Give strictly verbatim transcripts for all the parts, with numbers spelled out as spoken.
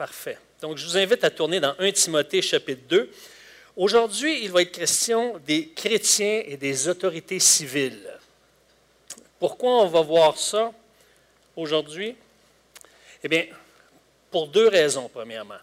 Parfait. Donc, je vous invite à tourner dans Premier Timothée, chapitre deux. Aujourd'hui, il va être question des chrétiens et des autorités civiles. Pourquoi on va voir ça aujourd'hui? Eh bien, pour deux raisons, premièrement.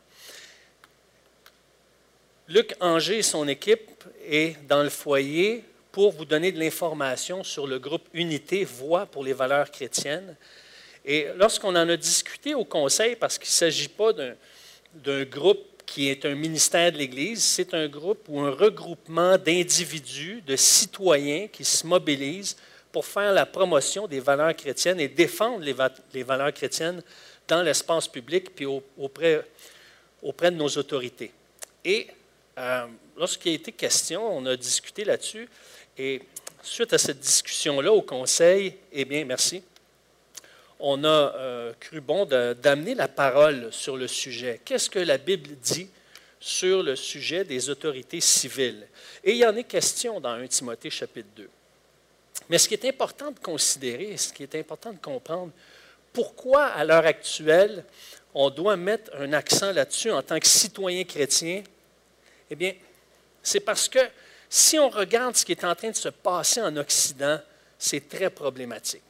Luc Anger et son équipe est dans le foyer pour vous donner de l'information sur le groupe Unité, Voix pour les valeurs chrétiennes. Et lorsqu'on en a discuté au conseil, parce qu'il ne s'agit pas d'un, d'un groupe qui est un ministère de l'Église, c'est un groupe ou un regroupement d'individus, de citoyens qui se mobilisent pour faire la promotion des valeurs chrétiennes et défendre les, va- les valeurs chrétiennes dans l'espace public puis au- auprès, auprès de nos autorités. Et euh, lorsqu'il a été question, on a discuté là-dessus, et suite à cette discussion-là au conseil, eh bien, merci, on a euh, cru bon de, d'amener la parole sur le sujet. Qu'est-ce que la Bible dit sur le sujet des autorités civiles? Et il y en est question dans Premier Timothée chapitre deux. Mais ce qui est important de considérer, ce qui est important de comprendre, pourquoi à l'heure actuelle on doit mettre un accent là-dessus en tant que citoyen chrétien? Eh bien, c'est parce que si on regarde ce qui est en train de se passer en Occident, c'est très problématique.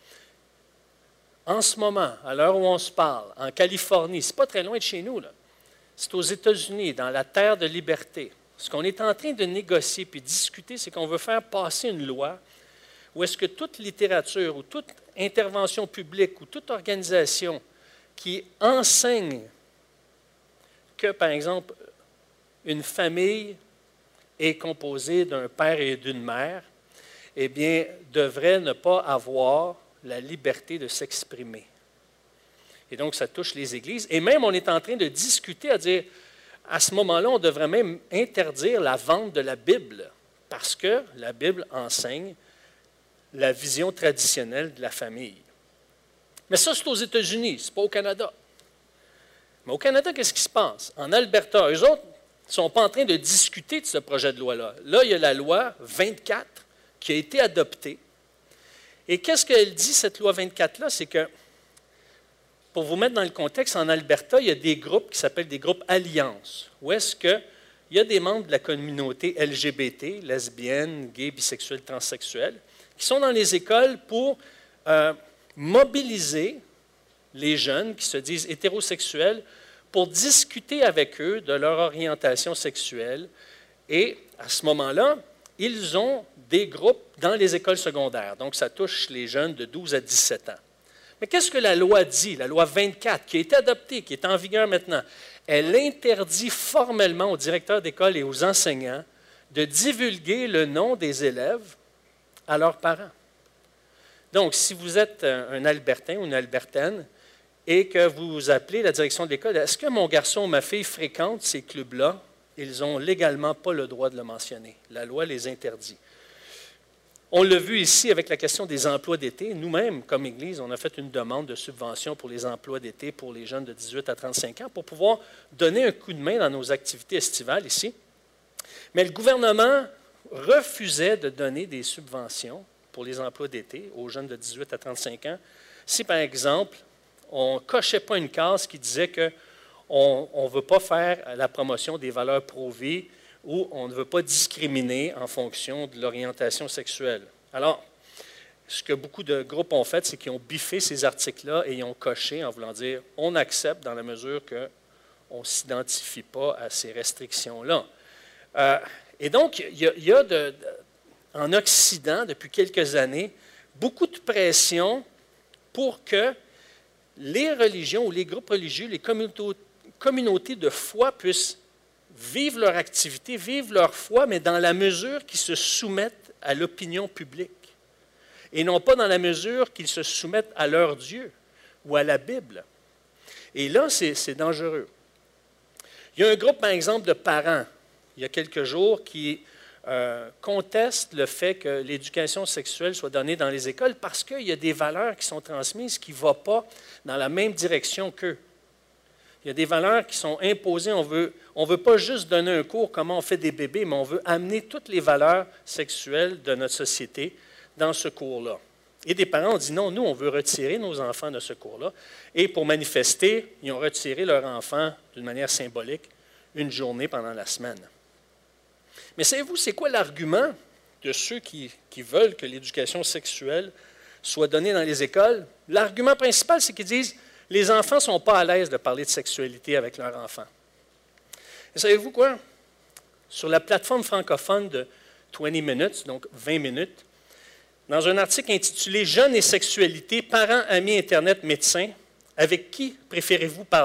En ce moment, à l'heure où on se parle, en Californie, ce n'est pas très loin de chez nous, là. C'est aux États-Unis, dans la terre de liberté. Ce qu'on est en train de négocier puis discuter, c'est qu'on veut faire passer une loi où est-ce que toute littérature ou toute intervention publique ou toute organisation qui enseigne que, par exemple, une famille est composée d'un père et d'une mère, eh bien, devrait ne pas avoir la liberté de s'exprimer. Et donc, ça touche les églises. Et même, on est en train de discuter à dire, à ce moment-là, on devrait même interdire la vente de la Bible, parce que la Bible enseigne la vision traditionnelle de la famille. Mais ça, c'est aux États-Unis, ce n'est pas au Canada. Mais au Canada, qu'est-ce qui se passe? En Alberta, eux autres ne sont pas en train de discuter de ce projet de loi-là. Là, il y a la loi vingt-quatre qui a été adoptée. Et qu'est-ce qu'elle dit, cette loi vingt-quatre-là? C'est que, pour vous mettre dans le contexte, en Alberta, il y a des groupes qui s'appellent des groupes alliances, où est-ce qu'il y a des membres de la communauté L G B T, lesbiennes, gays, bisexuels, transsexuels, qui sont dans les écoles pour euh, mobiliser les jeunes qui se disent hétérosexuels pour discuter avec eux de leur orientation sexuelle. Et à ce moment-là, ils ont des groupes dans les écoles secondaires. Donc, ça touche les jeunes de douze à dix-sept ans. Mais qu'est-ce que la loi dit, la loi vingt-quatre, qui a été adoptée, qui est en vigueur maintenant? Elle interdit formellement aux directeurs d'école et aux enseignants de divulguer le nom des élèves à leurs parents. Donc, si vous êtes un Albertain ou une Albertaine et que vous appelez la direction de l'école, est-ce que mon garçon ou ma fille fréquente ces clubs-là? Ils n'ont légalement pas le droit de le mentionner. La loi les interdit. On l'a vu ici avec la question des emplois d'été. Nous-mêmes, comme Église, on a fait une demande de subvention pour les emplois d'été pour les jeunes de dix-huit à trente-cinq ans pour pouvoir donner un coup de main dans nos activités estivales ici. Mais le gouvernement refusait de donner des subventions pour les emplois d'été aux jeunes de dix-huit à trente-cinq ans si, par exemple, on ne cochait pas une case qui disait qu'on ne veut pas faire la promotion des valeurs pro-vie ou on ne veut pas discriminer en fonction de l'orientation sexuelle. Alors, ce que beaucoup de groupes ont fait, c'est qu'ils ont biffé ces articles-là et ils ont coché en voulant dire « on accepte dans la mesure qu'on ne s'identifie pas à ces restrictions-là euh, ». Et donc, il y a, il y a de, de, en Occident, depuis quelques années, beaucoup de pression pour que les religions ou les groupes religieux, les communautés de foi puissent vivre leur activité, vivre leur foi, mais dans la mesure qu'ils se soumettent à l'opinion publique. Et non pas dans la mesure qu'ils se soumettent à leur Dieu ou à la Bible. Et là, c'est, c'est dangereux. Il y a un groupe, par exemple, de parents, il y a quelques jours, qui euh, contestent le fait que l'éducation sexuelle soit donnée dans les écoles parce qu'il y a des valeurs qui sont transmises qui ne vont pas dans la même direction qu'eux. Il y a des valeurs qui sont imposées. On veut, on veut pas juste donner un cours comment on fait des bébés, mais on veut amener toutes les valeurs sexuelles de notre société dans ce cours-là. Et des parents ont dit non, nous, on veut retirer nos enfants de ce cours-là. Et pour manifester, ils ont retiré leur enfant d'une manière symbolique une journée pendant la semaine. Mais savez-vous, c'est quoi l'argument de ceux qui, qui veulent que l'éducation sexuelle soit donnée dans les écoles? L'argument principal, c'est qu'ils disent les enfants ne sont pas à l'aise de parler de sexualité avec leurs enfants. Et savez-vous quoi? Sur la plateforme francophone de vingt minutes, donc vingt minutes, dans un article intitulé « Jeunes et sexualité, parents, amis, Internet, médecins, avec qui préférez-vous parler? »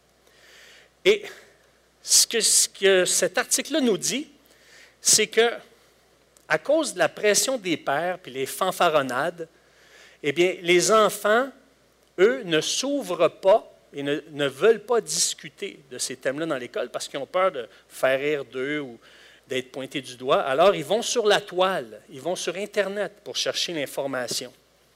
Et ce que, ce que cet article-là nous dit, c'est que à cause de la pression des pères puis les fanfaronnades, eh bien, les enfants, eux, ne s'ouvrent pas et ne, ne veulent pas discuter de ces thèmes-là dans l'école parce qu'ils ont peur de faire rire d'eux ou d'être pointés du doigt. Alors, ils vont sur la toile, ils vont sur Internet pour chercher l'information.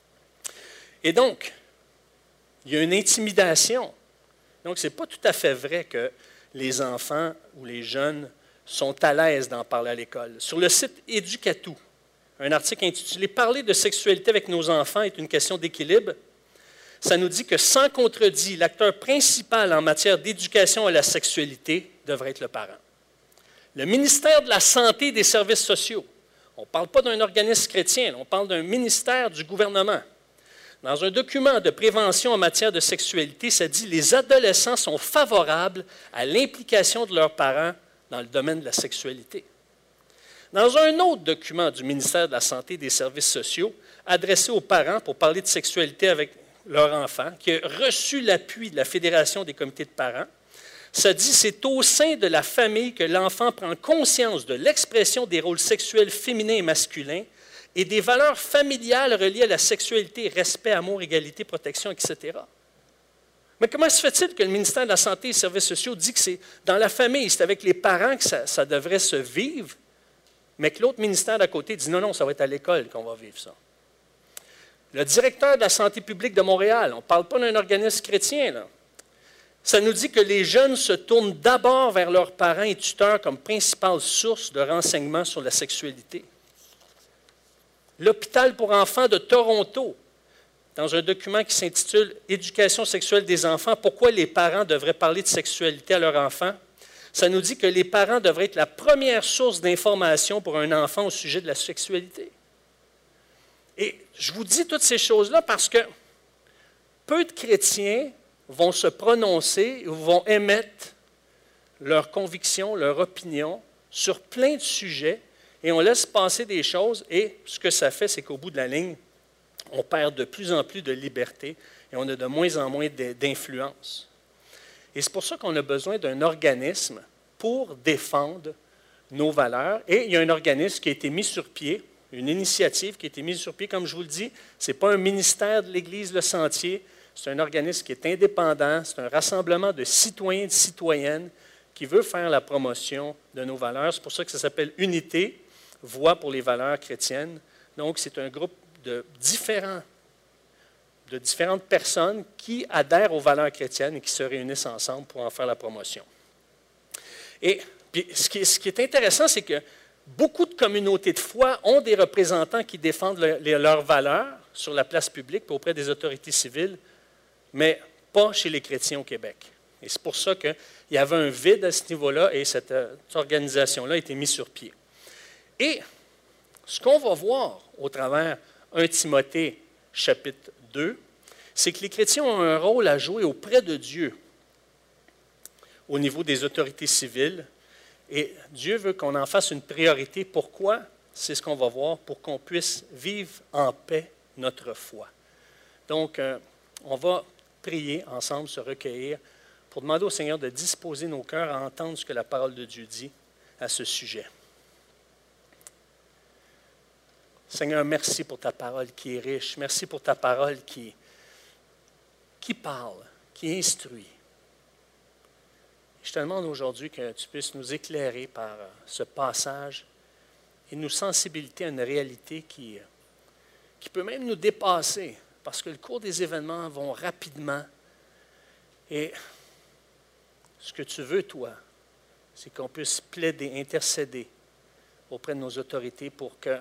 Et donc, il y a une intimidation. Donc, ce n'est pas tout à fait vrai que les enfants ou les jeunes sont à l'aise d'en parler à l'école. Sur le site Éducatou, un article intitulé « Parler de sexualité avec nos enfants est une question d'équilibre », ça nous dit que sans contredit, l'acteur principal en matière d'éducation à la sexualité devrait être le parent. Le ministère de la Santé et des Services sociaux, on ne parle pas d'un organisme chrétien, on parle d'un ministère du gouvernement. Dans un document de prévention en matière de sexualité, ça dit « Les adolescents sont favorables à l'implication de leurs parents dans le domaine de la sexualité. » Dans un autre document du ministère de la Santé et des Services sociaux, adressé aux parents pour parler de sexualité avec leur enfant, qui a reçu l'appui de la Fédération des comités de parents, ça dit « C'est au sein de la famille que l'enfant prend conscience de l'expression des rôles sexuels féminins et masculins et des valeurs familiales reliées à la sexualité, respect, amour, égalité, protection, et cetera » Mais comment se fait-il que le ministère de la Santé et des Services sociaux dit que c'est dans la famille, c'est avec les parents que ça, ça devrait se vivre, mais que l'autre ministère d'à côté dit non, non, ça va être à l'école qu'on va vivre ça. Le directeur de la santé publique de Montréal, on ne parle pas d'un organisme chrétien, là. Ça nous dit que les jeunes se tournent d'abord vers leurs parents et tuteurs comme principale source de renseignements sur la sexualité. L'hôpital pour enfants de Toronto, dans un document qui s'intitule « Éducation sexuelle des enfants, pourquoi les parents devraient parler de sexualité à leurs enfants », ça nous dit que les parents devraient être la première source d'information pour un enfant au sujet de la sexualité. Et je vous dis toutes ces choses-là parce que peu de chrétiens vont se prononcer ou vont émettre leurs convictions, leurs opinions sur plein de sujets et on laisse passer des choses et ce que ça fait, c'est qu'au bout de la ligne, on perd de plus en plus de liberté et on a de moins en moins d'influence. Et c'est pour ça qu'on a besoin d'un organisme pour défendre nos valeurs. Et il y a un organisme qui a été mis sur pied, une initiative qui a été mise sur pied, comme je vous le dis. Ce n'est pas un ministère de l'Église Le Sentier, c'est un organisme qui est indépendant, c'est un rassemblement de citoyens et de citoyennes qui veut faire la promotion de nos valeurs. C'est pour ça que ça s'appelle Unité, Voix pour les valeurs chrétiennes. Donc, c'est un groupe de différents, de différentes personnes qui adhèrent aux valeurs chrétiennes et qui se réunissent ensemble pour en faire la promotion. Et puis, ce, qui est, ce qui est intéressant, c'est que beaucoup de communautés de foi ont des représentants qui défendent le, les, leurs valeurs sur la place publique et auprès des autorités civiles, mais pas chez les chrétiens au Québec. Et c'est pour ça qu'il y avait un vide à ce niveau-là et cette, cette organisation-là a été mise sur pied. Et ce qu'on va voir au travers un Timothée chapitre deux, c'est que les chrétiens ont un rôle à jouer auprès de Dieu au niveau des autorités civiles. Et Dieu veut qu'on en fasse une priorité. Pourquoi? C'est ce qu'on va voir, pour qu'on puisse vivre en paix notre foi. Donc, euh, on va prier ensemble, se recueillir, pour demander au Seigneur de disposer nos cœurs à entendre ce que la parole de Dieu dit à ce sujet. Seigneur, merci pour ta parole qui est riche. Merci pour ta parole qui, qui parle, qui instruit. Je te demande aujourd'hui que tu puisses nous éclairer par ce passage et nous sensibiliser à une réalité qui, qui peut même nous dépasser parce que le cours des événements vont rapidement. Et ce que tu veux, toi, c'est qu'on puisse plaider, intercéder auprès de nos autorités pour que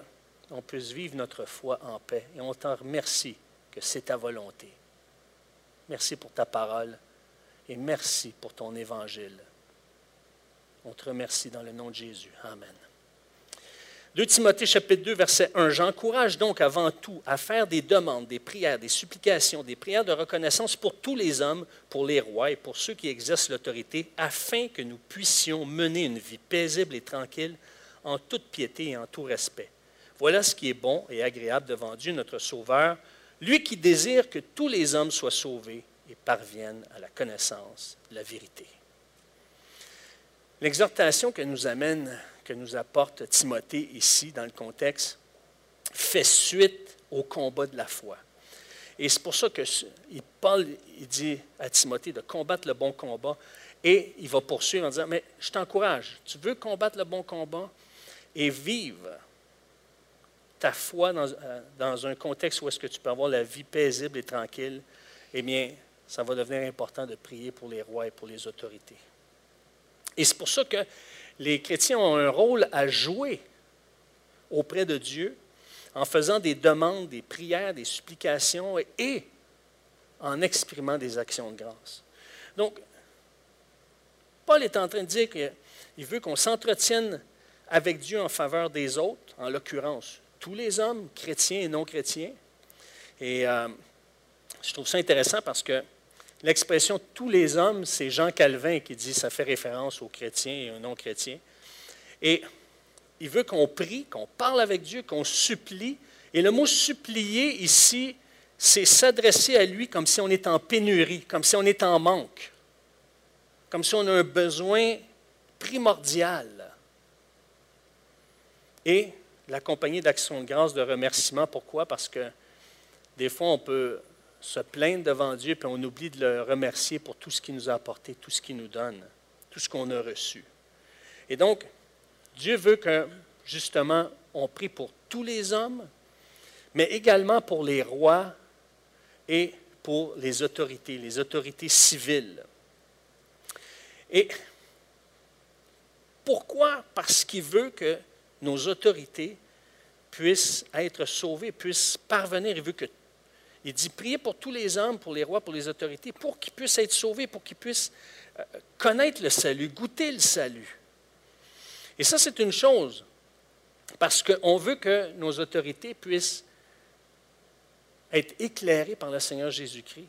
on puisse vivre notre foi en paix. Et on t'en remercie que c'est ta volonté. Merci pour ta parole et merci pour ton évangile. On te remercie dans le nom de Jésus. Amen. deux Timothée chapitre deux, verset un. J'encourage donc avant tout à faire des demandes, des prières, des supplications, des prières de reconnaissance pour tous les hommes, pour les rois et pour ceux qui exercent l'autorité, afin que nous puissions mener une vie paisible et tranquille en toute piété et en tout respect. Voilà ce qui est bon et agréable devant Dieu, notre Sauveur, lui qui désire que tous les hommes soient sauvés et parviennent à la connaissance de la vérité. L'exhortation que nous amène, que nous apporte Timothée ici, dans le contexte, fait suite au combat de la foi. Et c'est pour ça que Paul il dit à Timothée de combattre le bon combat, et il va poursuivre en disant, mais je t'encourage, tu veux combattre le bon combat et vivre ta foi dans, dans un contexte où est-ce que tu peux avoir la vie paisible et tranquille, eh bien, ça va devenir important de prier pour les rois et pour les autorités. Et c'est pour ça que les chrétiens ont un rôle à jouer auprès de Dieu en faisant des demandes, des prières, des supplications et en exprimant des actions de grâce. Donc, Paul est en train de dire qu'il veut qu'on s'entretienne avec Dieu en faveur des autres, en l'occurrence tous les hommes, chrétiens et non chrétiens. Et euh, je trouve ça intéressant parce que l'expression « tous les hommes », c'est Jean Calvin qui dit, ça fait référence aux chrétiens et aux non-chrétiens. Et il veut qu'on prie, qu'on parle avec Dieu, qu'on supplie. Et le mot « supplier » ici, c'est s'adresser à lui comme si on est en pénurie, comme si on est en manque, comme si on a un besoin primordial. Et l'accompagner d'actions de grâce, de remerciements. Pourquoi? Parce que des fois, on peut se plaindre devant Dieu, puis on oublie de le remercier pour tout ce qu'il nous a apporté, tout ce qu'il nous donne, tout ce qu'on a reçu. Et donc, Dieu veut que, justement, on prie pour tous les hommes, mais également pour les rois et pour les autorités, les autorités civiles. Et pourquoi? Parce qu'il veut que nos autorités puissent être sauvées, puissent parvenir. Il veut que Il dit, priez pour tous les hommes, pour les rois, pour les autorités, pour qu'ils puissent être sauvés, pour qu'ils puissent connaître le salut, goûter le salut. Et ça, c'est une chose, parce qu'on veut que nos autorités puissent être éclairées par le Seigneur Jésus-Christ.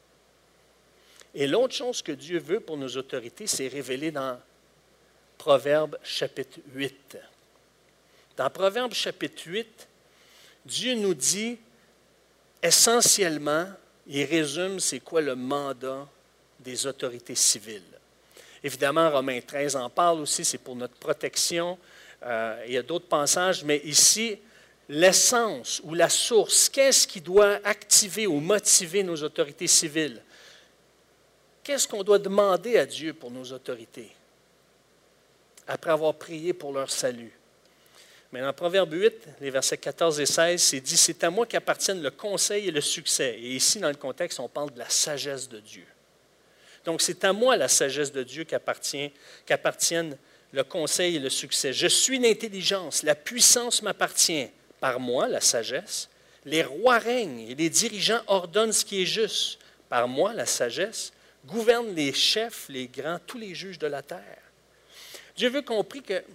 Et l'autre chose que Dieu veut pour nos autorités, c'est révélé dans Proverbes chapitre huit. Dans Proverbes chapitre huit, Dieu nous dit, essentiellement, il résume c'est quoi le mandat des autorités civiles. Évidemment, Romains treize en parle aussi, c'est pour notre protection. Euh, il y a d'autres passages, mais ici, l'essence ou la source, qu'est-ce qui doit activer ou motiver nos autorités civiles? Qu'est-ce qu'on doit demander à Dieu pour nos autorités, après avoir prié pour leur salut? Mais dans Proverbe huit, les versets quatorze et seize, c'est dit « C'est à moi qu'appartiennent le conseil et le succès. » Et ici, dans le contexte, on parle de la sagesse de Dieu. Donc, c'est à moi la sagesse de Dieu qu'appartient, qu'appartiennent le conseil et le succès. Je suis l'intelligence, la puissance m'appartient. Par moi, la sagesse. Les rois règnent et les dirigeants ordonnent ce qui est juste. Par moi, la sagesse. Gouvernent les chefs, les grands, tous les juges de la terre. Dieu veut qu'on prie que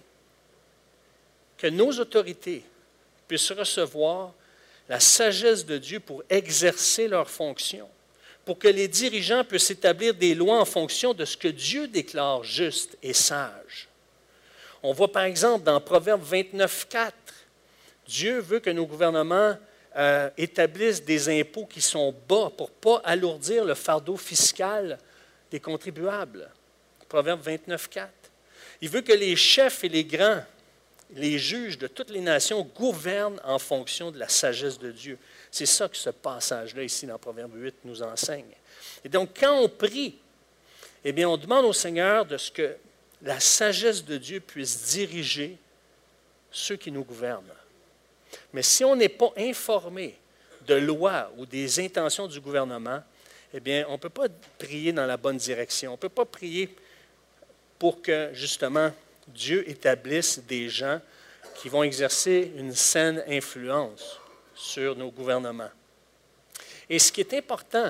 que nos autorités puissent recevoir la sagesse de Dieu pour exercer leurs fonctions, pour que les dirigeants puissent établir des lois en fonction de ce que Dieu déclare juste et sage. On voit par exemple dans Proverbe vingt-neuf, quatre, Dieu veut que nos gouvernements euh, établissent des impôts qui sont bas pour ne pas alourdir le fardeau fiscal des contribuables. Proverbe vingt-neuf, quatre. Il veut que les chefs et les grands, les juges de toutes les nations gouvernent en fonction de la sagesse de Dieu. C'est ça que ce passage-là, ici, dans Proverbe huit, nous enseigne. Et donc, quand on prie, eh bien, on demande au Seigneur de ce que la sagesse de Dieu puisse diriger ceux qui nous gouvernent. Mais si on n'est pas informé de lois ou des intentions du gouvernement, eh bien, on ne peut pas prier dans la bonne direction. On ne peut pas prier pour que, justement, Dieu établisse des gens qui vont exercer une saine influence sur nos gouvernements. Et ce qui est important,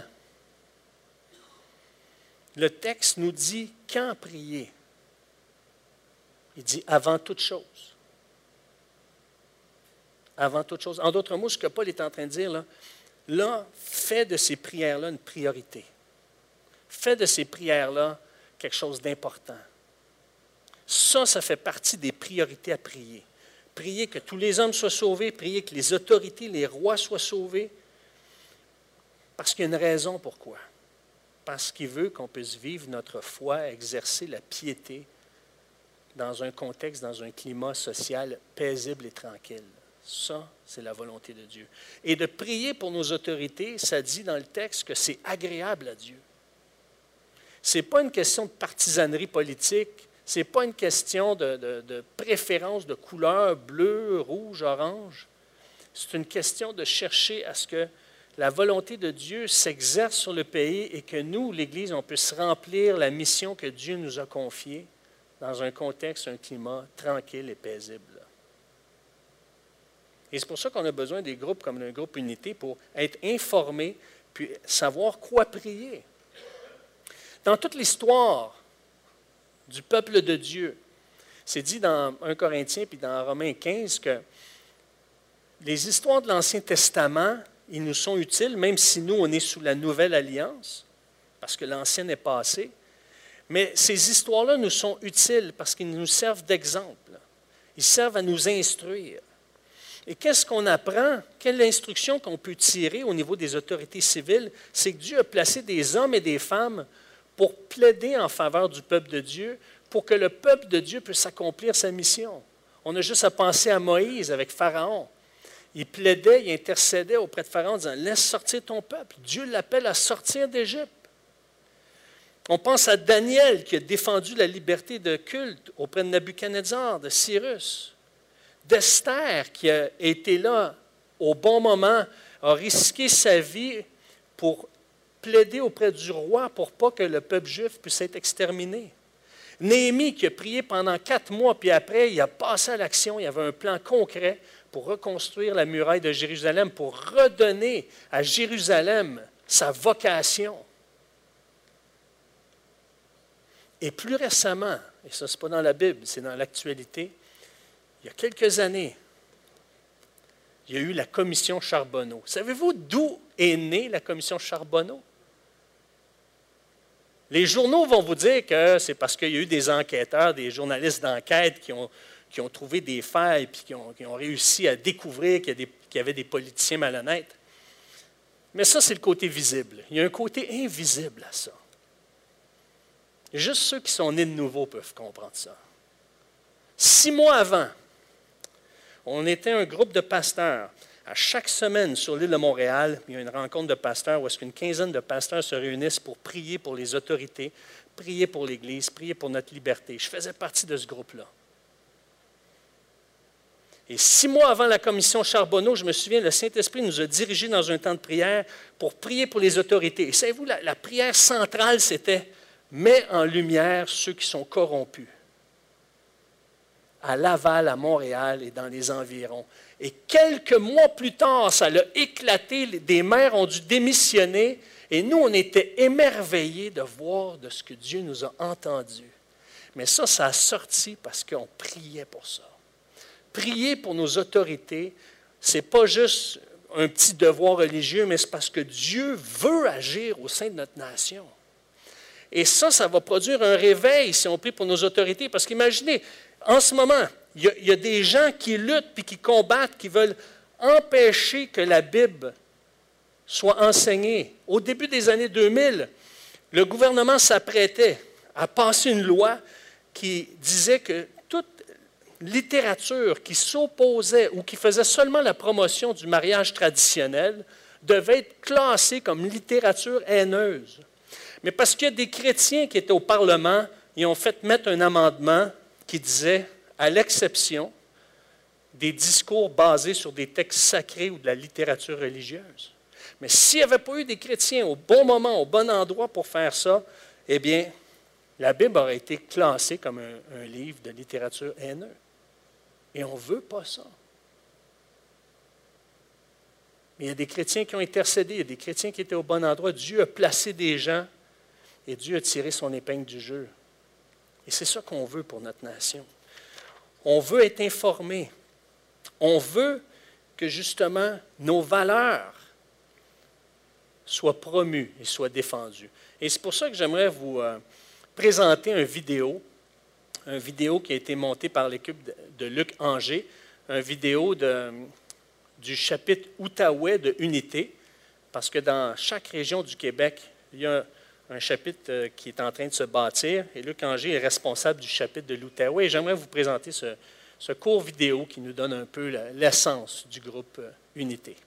le texte nous dit quand prier. Il dit avant toute chose. Avant toute chose. En d'autres mots, ce que Paul est en train de dire, là, là fais de ces prières-là une priorité. Fais de ces prières-là quelque chose d'important. Ça, ça fait partie des priorités à prier. Prier que tous les hommes soient sauvés, prier que les autorités, les rois soient sauvés, parce qu'il y a une raison pourquoi. Parce qu'il veut qu'on puisse vivre notre foi, exercer la piété dans un contexte, dans un climat social paisible et tranquille. Ça, c'est la volonté de Dieu. Et de prier pour nos autorités, ça dit dans le texte que c'est agréable à Dieu. Ce n'est pas une question de partisanerie politique, ce n'est pas une question de, de, de préférence de couleur bleu, rouge, orange. C'est une question de chercher à ce que la volonté de Dieu s'exerce sur le pays et que nous, l'Église, on puisse remplir la mission que Dieu nous a confiée dans un contexte, un climat tranquille et paisible. Et c'est pour ça qu'on a besoin des groupes comme le groupe Unité pour être informés puis savoir quoi prier. Dans toute l'histoire du peuple de Dieu, c'est dit dans premier Corinthiens puis dans Romains quinze que les histoires de l'Ancien Testament, ils nous sont utiles, même si nous, on est sous la Nouvelle Alliance, parce que l'Ancienne est passée. Mais ces histoires-là nous sont utiles parce qu'ils nous servent d'exemple. Ils servent à nous instruire. Et qu'est-ce qu'on apprend? Quelle instruction qu'on peut tirer au niveau des autorités civiles? C'est que Dieu a placé des hommes et des femmes pour plaider en faveur du peuple de Dieu, pour que le peuple de Dieu puisse accomplir sa mission. On a juste à penser à Moïse avec Pharaon. Il plaidait, il intercédait auprès de Pharaon en disant « Laisse sortir ton peuple ». Dieu l'appelle à sortir d'Égypte. On pense à Daniel qui a défendu la liberté de culte auprès de Nabuchodonosor, de Cyrus. D'Esther qui a été là au bon moment, a risqué sa vie pour plaider auprès du roi pour pas que le peuple juif puisse être exterminé. Néhémie qui a prié pendant quatre mois, puis après, il a passé à l'action, il y avait un plan concret pour reconstruire la muraille de Jérusalem, pour redonner à Jérusalem sa vocation. Et plus récemment, et ça, ce n'est pas dans la Bible, c'est dans l'actualité, il y a quelques années, il y a eu la commission Charbonneau. Savez-vous d'où est née la commission Charbonneau? Les journaux vont vous dire que c'est parce qu'il y a eu des enquêteurs, des journalistes d'enquête qui ont, qui ont trouvé des failles et qui ont, qui ont réussi à découvrir qu'il y, a des, qu'il y avait des politiciens malhonnêtes. Mais ça, c'est le côté visible. Il y a un côté invisible à ça. Juste ceux qui sont nés de nouveau peuvent comprendre ça. Six mois avant, on était un groupe de pasteurs. À chaque semaine, sur l'île de Montréal, il y a une rencontre de pasteurs où est-ce qu'une quinzaine de pasteurs se réunissent pour prier pour les autorités, prier pour l'Église, prier pour notre liberté. Je faisais partie de ce groupe-là. Et six mois avant la commission Charbonneau, je me souviens, le Saint-Esprit nous a dirigés dans un temps de prière pour prier pour les autorités. Et savez-vous, la, la prière centrale, c'était « Mets en lumière ceux qui sont corrompus ». À Laval, à Montréal et dans les environs. Et quelques mois plus tard, ça l'a éclaté, des maires ont dû démissionner, et nous, on était émerveillés de voir de ce que Dieu nous a entendu. Mais ça, ça a sorti parce qu'on priait pour ça. Prier pour nos autorités, ce n'est pas juste un petit devoir religieux, mais c'est parce que Dieu veut agir au sein de notre nation. Et ça, ça va produire un réveil si on prie pour nos autorités, parce qu'imaginez, en ce moment, il y, a, il y a des gens qui luttent puis qui combattent, qui veulent empêcher que la Bible soit enseignée. Au début des années deux mille, le gouvernement s'apprêtait à passer une loi qui disait que toute littérature qui s'opposait ou qui faisait seulement la promotion du mariage traditionnel devait être classée comme littérature haineuse. Mais parce qu'il y a des chrétiens qui étaient au Parlement, ils ont fait mettre un amendement qui disait, à l'exception des discours basés sur des textes sacrés ou de la littérature religieuse. Mais s'il n'y avait pas eu des chrétiens au bon moment, au bon endroit pour faire ça, eh bien, la Bible aurait été classée comme un, un livre de littérature haineuse. Et on ne veut pas ça. Mais il y a des chrétiens qui ont intercédé, il y a des chrétiens qui étaient au bon endroit. Dieu a placé des gens et Dieu a tiré son épingle du jeu. Et c'est ça qu'on veut pour notre nation. On veut être informé. On veut que justement nos valeurs soient promues et soient défendues. Et c'est pour ça que j'aimerais vous euh, présenter une vidéo, une vidéo qui a été montée par l'équipe de, de Luc Anger, une vidéo de, du chapitre Outaouais de Unité, parce que dans chaque région du Québec, il y a un chapitre qui est en train de se bâtir, et Luc Anger est responsable du chapitre de l'Outaouais. Et j'aimerais vous présenter ce, ce court vidéo qui nous donne un peu la, l'essence du groupe Unité.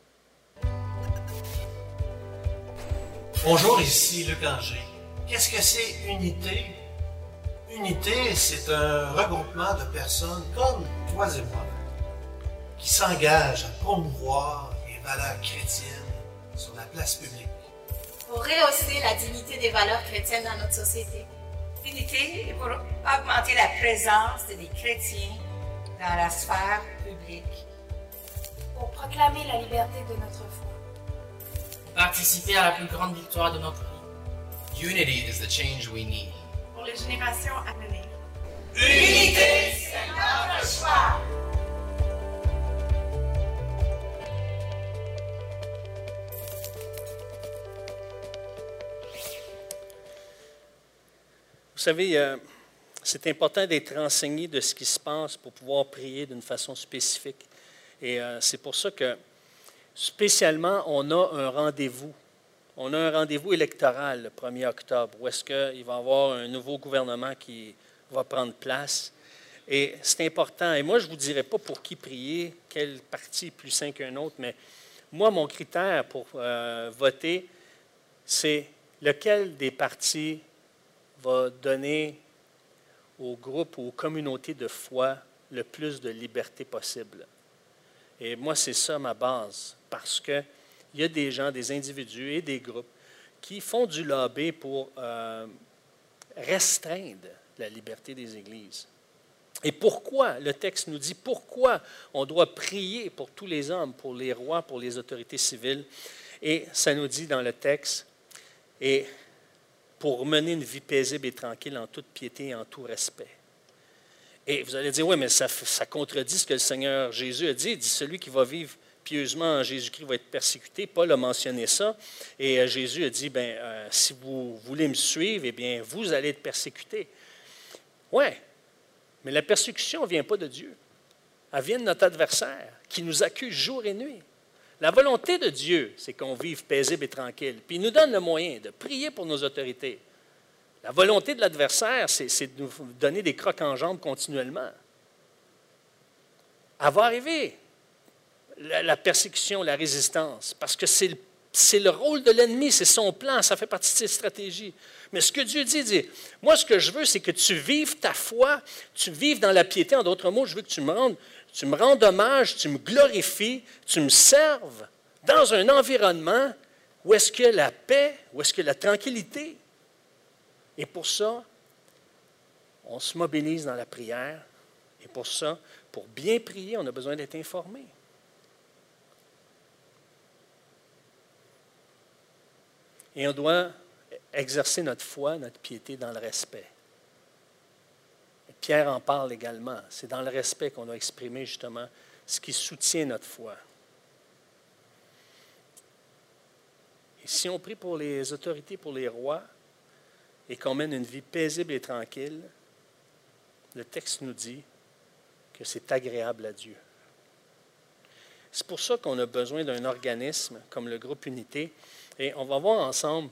Bonjour, ici Luc Anger. Qu'est-ce que c'est Unité? Unité, c'est un regroupement de personnes comme toi et moi qui s'engagent à promouvoir les valeurs chrétiennes sur la place publique. Pour rehausser la dignité des valeurs chrétiennes dans notre société. Unité pour augmenter la présence des chrétiens dans la sphère publique. Pour proclamer la liberté de notre foi. Participer à la plus grande victoire de notre vie. Unity is the change we need. Pour les générations à venir. Unité, c'est notre choix. Vous savez, euh, c'est important d'être renseigné de ce qui se passe pour pouvoir prier d'une façon spécifique. Et euh, c'est pour ça que, spécialement, on a un rendez-vous. On a un rendez-vous électoral le premier octobre, où est-ce qu'il va y avoir un nouveau gouvernement qui va prendre place. Et c'est important. Et moi, je ne vous dirai pas pour qui prier, quel parti est plus sain qu'un autre, mais moi, mon critère pour euh, voter, c'est lequel des partis va donner aux groupes ou aux communautés de foi le plus de liberté possible. Et moi, c'est ça ma base, parce qu'il y a des gens, des individus et des groupes qui font du lobby pour euh, restreindre la liberté des églises. Et pourquoi, le texte nous dit, pourquoi on doit prier pour tous les hommes, pour les rois, pour les autorités civiles. Et ça nous dit dans le texte, et pour mener une vie paisible et tranquille en toute piété et en tout respect. Et vous allez dire, oui, mais ça, ça contredit ce que le Seigneur Jésus a dit. Il dit, celui qui va vivre pieusement en Jésus-Christ va être persécuté. Paul a mentionné ça. Et euh, Jésus a dit, bien, euh, si vous voulez me suivre, eh bien, vous allez être persécuté. Oui, mais la persécution ne vient pas de Dieu. Elle vient de notre adversaire qui nous accuse jour et nuit. La volonté de Dieu, c'est qu'on vive paisible et tranquille. Puis il nous donne le moyen de prier pour nos autorités. La volonté de l'adversaire, c'est, c'est de nous donner des crocs en jambes continuellement. Elle va arriver, la, la persécution, la résistance, parce que c'est le, c'est le rôle de l'ennemi, c'est son plan, ça fait partie de ses stratégies. Mais ce que Dieu dit, dit, moi, ce que je veux, c'est que tu vives ta foi, tu vives dans la piété. En d'autres mots, je veux que tu me rendes Tu me rends hommage, tu me glorifies, tu me serves dans un environnement où est-ce qu'il y a la paix, où est-ce qu'il y a la tranquillité. Et pour ça, on se mobilise dans la prière. Et pour ça, pour bien prier, on a besoin d'être informé. Et on doit exercer notre foi, notre piété dans le respect. Pierre en parle également. C'est dans le respect qu'on doit exprimer justement ce qui soutient notre foi. Et si on prie pour les autorités, pour les rois, et qu'on mène une vie paisible et tranquille, le texte nous dit que c'est agréable à Dieu. C'est pour ça qu'on a besoin d'un organisme comme le groupe Unité. Et on va voir ensemble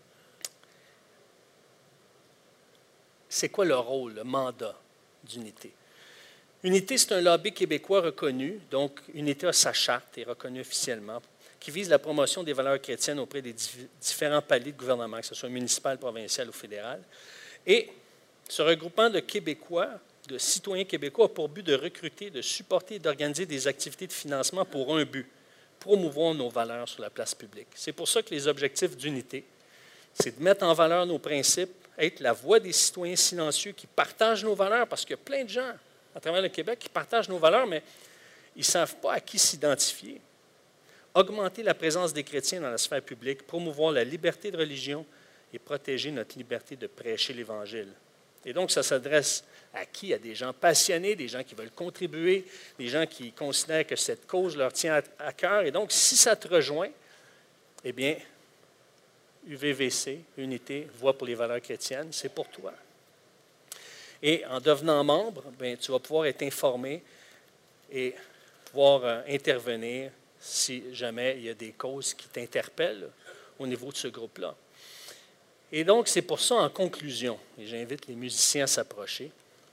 c'est quoi le rôle, le mandat d'Unité. Unité, c'est un lobby québécois reconnu, donc Unité a sa charte et reconnue officiellement, qui vise la promotion des valeurs chrétiennes auprès des différents paliers de gouvernement, que ce soit municipal, provincial ou fédéral. Et ce regroupement de Québécois, de citoyens québécois, a pour but de recruter, de supporter et d'organiser des activités de financement pour un but, promouvoir nos valeurs sur la place publique. C'est pour ça que les objectifs d'Unité, c'est de mettre en valeur nos principes, être la voix des citoyens silencieux qui partagent nos valeurs, parce qu'il y a plein de gens à travers le Québec qui partagent nos valeurs, mais ils ne savent pas à qui s'identifier. Augmenter la présence des chrétiens dans la sphère publique, promouvoir la liberté de religion et protéger notre liberté de prêcher l'Évangile. Et donc, ça s'adresse à qui? À des gens passionnés, des gens qui veulent contribuer, des gens qui considèrent que cette cause leur tient à, à cœur. Et donc, si ça te rejoint, eh bien, U V V C, Unité, Voix pour les valeurs chrétiennes, c'est pour toi. Et en devenant membre, bien, tu vas pouvoir être informé et pouvoir euh, intervenir si jamais il y a des causes qui t'interpellent au niveau de ce groupe-là. Et donc, c'est pour ça, en conclusion, et j'invite les musiciens à s'approcher,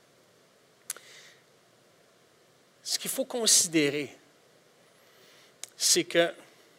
ce qu'il faut considérer, c'est que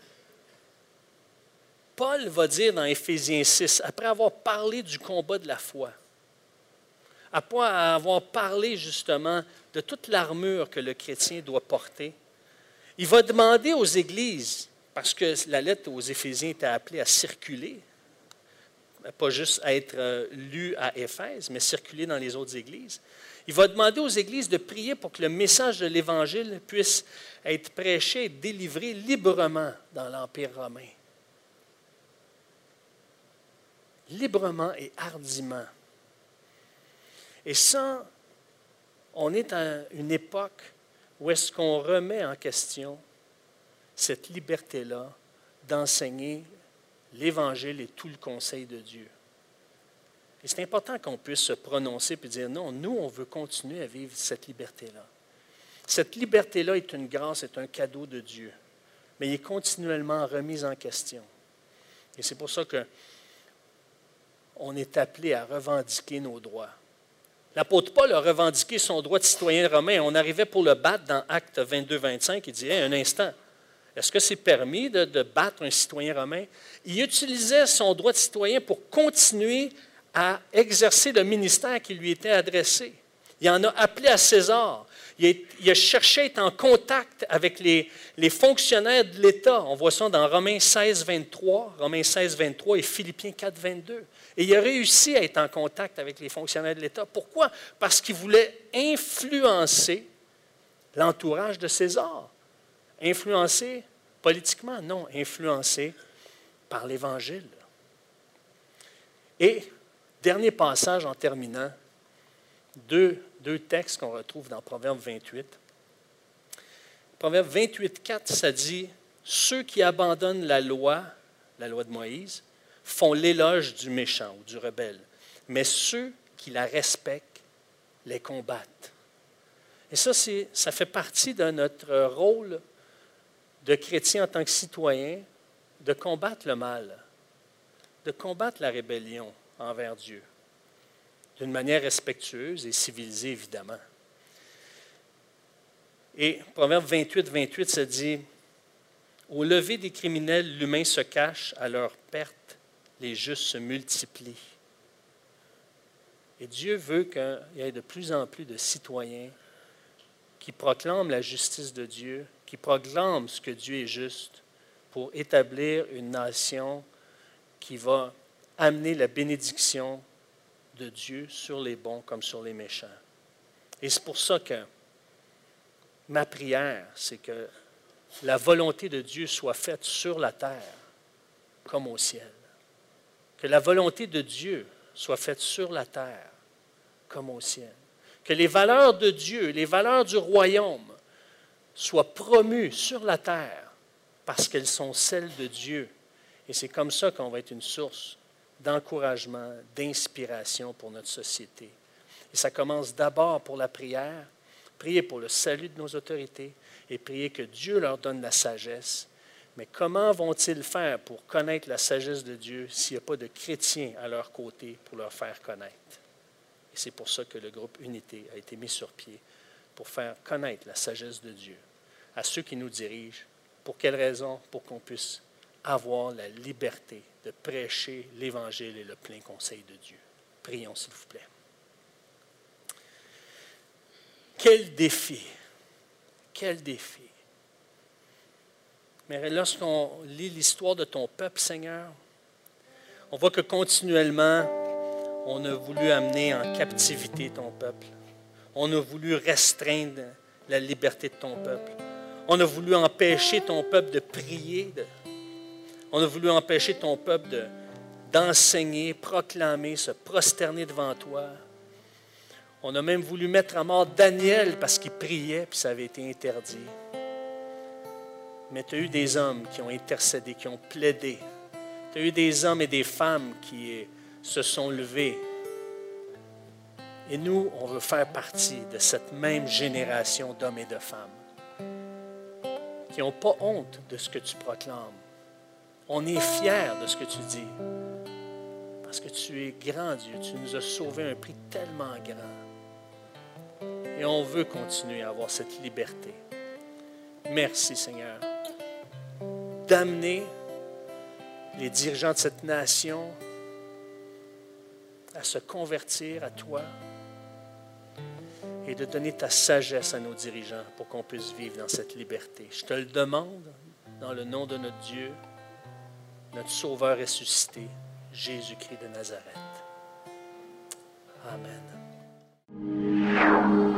Paul va dire dans Éphésiens six, après avoir parlé du combat de la foi, après avoir parlé justement de toute l'armure que le chrétien doit porter, il va demander aux églises, parce que la lettre aux Éphésiens était appelée à circuler, pas juste à être lue à Éphèse, mais circuler dans les autres églises. Il va demander aux églises de prier pour que le message de l'Évangile puisse être prêché et délivré librement dans l'Empire romain. Librement et hardiment. Et ça, on est à une époque où est-ce qu'on remet en question cette liberté-là d'enseigner l'Évangile et tout le conseil de Dieu. Et c'est important qu'on puisse se prononcer et dire non, nous, on veut continuer à vivre cette liberté-là. Cette liberté-là est une grâce, est un cadeau de Dieu, mais il est continuellement remis en question. Et c'est pour ça qu'on est appelé à revendiquer nos droits. L'apôtre Paul a revendiqué son droit de citoyen romain. On arrivait pour le battre dans Actes vingt-deux vingt-cinq. Il dit hey, « un instant, est-ce que c'est permis de, de battre un citoyen romain? » Il utilisait son droit de citoyen pour continuer à exercer le ministère qui lui était adressé. Il en a appelé à César. Il a, il a cherché à être en contact avec les, les fonctionnaires de l'État. On voit ça dans Romains seize vingt-trois, Romains seize vingt-trois et Philippiens quatre vingt-deux. Et il a réussi à être en contact avec les fonctionnaires de l'État. Pourquoi? Parce qu'il voulait influencer l'entourage de César. Influencé politiquement? Non, influencé par l'Évangile. Et, dernier passage en terminant, deux, deux textes qu'on retrouve dans Proverbe vingt-huit. Proverbe vingt-huit quatre, ça dit « Ceux qui abandonnent la loi, la loi de Moïse, font l'éloge du méchant ou du rebelle, mais ceux qui la respectent les combattent. » Et ça, c'est, ça fait partie de notre rôle de chrétien en tant que citoyen, de combattre le mal, de combattre la rébellion envers Dieu, d'une manière respectueuse et civilisée, évidemment. Et Proverbe vingt-huit vingt-huit, ça dit « Au lever des criminels, l'humain se cache, à leur perte, les justes se multiplient. » Et Dieu veut qu'il y ait de plus en plus de citoyens qui proclament la justice de Dieu, qui proclament ce que Dieu est juste pour établir une nation qui va amener la bénédiction de Dieu sur les bons comme sur les méchants. Et c'est pour ça que ma prière, c'est que la volonté de Dieu soit faite sur la terre comme au ciel. Que la volonté de Dieu soit faite sur la terre comme au ciel. Que les valeurs de Dieu, les valeurs du royaume soient promues sur la terre parce qu'elles sont celles de Dieu. Et c'est comme ça qu'on va être une source d'encouragement, d'inspiration pour notre société. Et ça commence d'abord pour la prière, prier pour le salut de nos autorités et prier que Dieu leur donne la sagesse. Mais comment vont-ils faire pour connaître la sagesse de Dieu s'il n'y a pas de chrétiens à leur côté pour leur faire connaître? Et c'est pour ça que le groupe Unité a été mis sur pied, pour faire connaître la sagesse de Dieu à ceux qui nous dirigent. Pour quelle raison? Pour qu'on puisse avoir la liberté de prêcher l'Évangile et le plein conseil de Dieu. Prions, s'il vous plaît. Quel défi! Quel défi! Mais lorsqu'on lit l'histoire de ton peuple, Seigneur, on voit que continuellement, on a voulu amener en captivité ton peuple. On a voulu restreindre la liberté de ton peuple. On a voulu empêcher ton peuple de prier. De, on a voulu empêcher ton peuple de, d'enseigner, proclamer, se prosterner devant toi. On a même voulu mettre à mort Daniel parce qu'il priait, puis ça avait été interdit. Mais tu as eu des hommes qui ont intercédé, qui ont plaidé. Tu as eu des hommes et des femmes qui se sont levés. Et nous, on veut faire partie de cette même génération d'hommes et de femmes qui n'ont pas honte de ce que tu proclames. On est fiers de ce que tu dis parce que tu es grand Dieu. Tu nous as sauvés à un prix tellement grand. Et on veut continuer à avoir cette liberté. Merci, Seigneur, d'amener les dirigeants de cette nation à se convertir à toi et de donner ta sagesse à nos dirigeants pour qu'on puisse vivre dans cette liberté. Je te le demande dans le nom de notre Dieu, notre Sauveur ressuscité, Jésus-Christ de Nazareth. Amen.